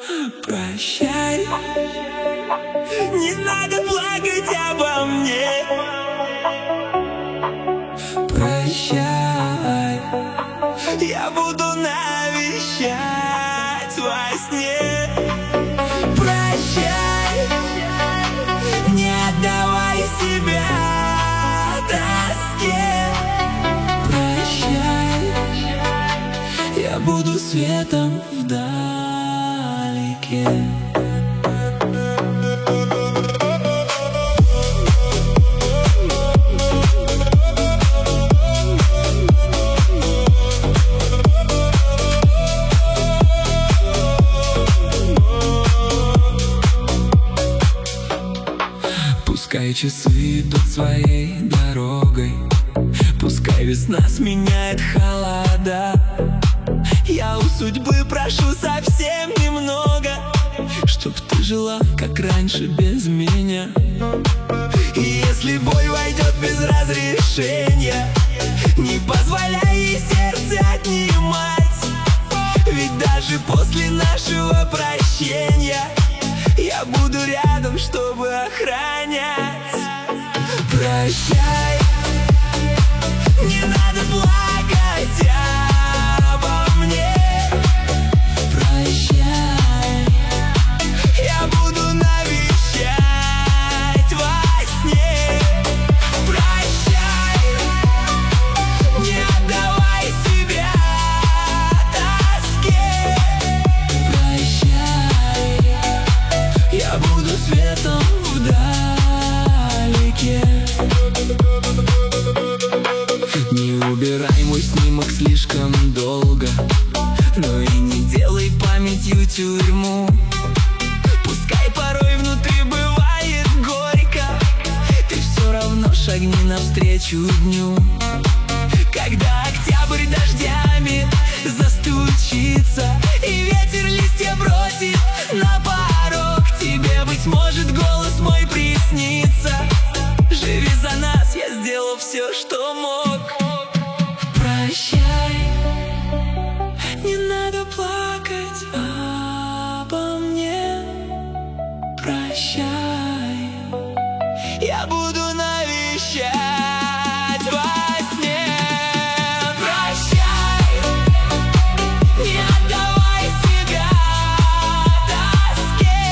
Прощай, не надо плакать обо мне. Прощай, я буду навещать во сне. Прощай, не отдавай себя тоске. Прощай, я буду светом вдалеке. Пускай часы идут своей дорогой, пускай весна сменяет холода. Я у судьбы прошу совсем немного, чтоб ты жила, как раньше, без меня. И если боль войдет без разрешения, не позволяй ей сердце отнимать. Ведь даже после нашего прощения я буду рядом, чтобы охранять. Прощай, не надо плакать обо мне. Прощай, я буду навещать во сне. Прощай, не отдавай себя тоске. Прощай, я буду светом вдалеке. Не убирай мой снимок слишком долго, но и не делай памятью тюрьму. Пускай порой внутри бывает горько, ты все равно шагни навстречу дню. Когда октябрь дождями застучится и ветер листья бросит на порог, тебе, быть может, голос мой приснится. Живи за нас, я сделал все, что мог. Прощай, не надо плакать обо мне. Прощай, я буду навещать во сне. Прощай, не отдавай себя тоске.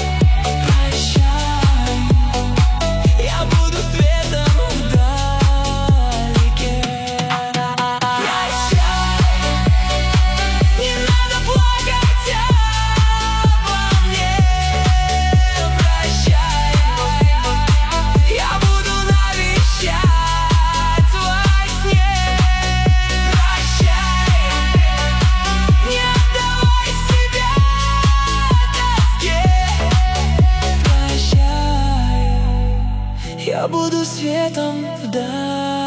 Прощай, я буду светом вдалеке. Прощай, не надо плакать обо мне. Прощай, я буду навещать во сне. Прощай, не отдавай себя тоске. Прощай, я буду светом вдалеке.